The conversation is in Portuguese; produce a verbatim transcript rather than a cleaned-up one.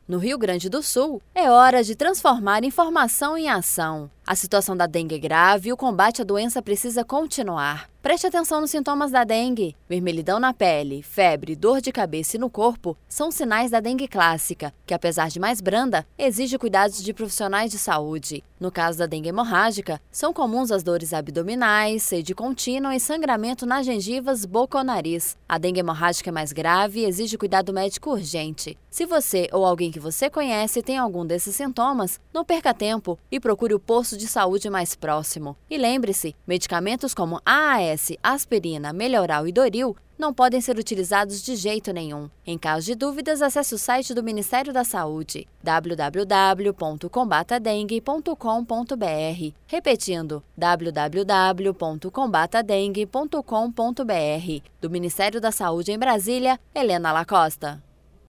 No Rio Grande do Sul, é hora de transformar informação em ação. A situação da dengue é grave e o combate à doença precisa continuar. Preste atenção nos sintomas da dengue. Vermelhidão na pele, febre, dor de cabeça e no corpo são sinais da dengue clássica, que apesar de mais branda, exige cuidados de profissionais de saúde. No caso da dengue hemorrágica, são comuns as dores abdominais, sede contínua e sangramento nas gengivas, boca ou nariz. A dengue hemorrágica é mais grave e exige cuidado médico urgente. Se você ou alguém que você conhece tem algum desses sintomas, não perca tempo e procure o posto de saúde mais próximo. E lembre-se, medicamentos como A A S, aspirina, Melhoral e Doril não podem ser utilizados de jeito nenhum. Em caso de dúvidas, acesse o site do Ministério da Saúde, w w w ponto combata dengue ponto com ponto b r. Repetindo, w w w ponto combata dengue ponto com ponto b r. Do Ministério da Saúde em Brasília, Helena Lacosta.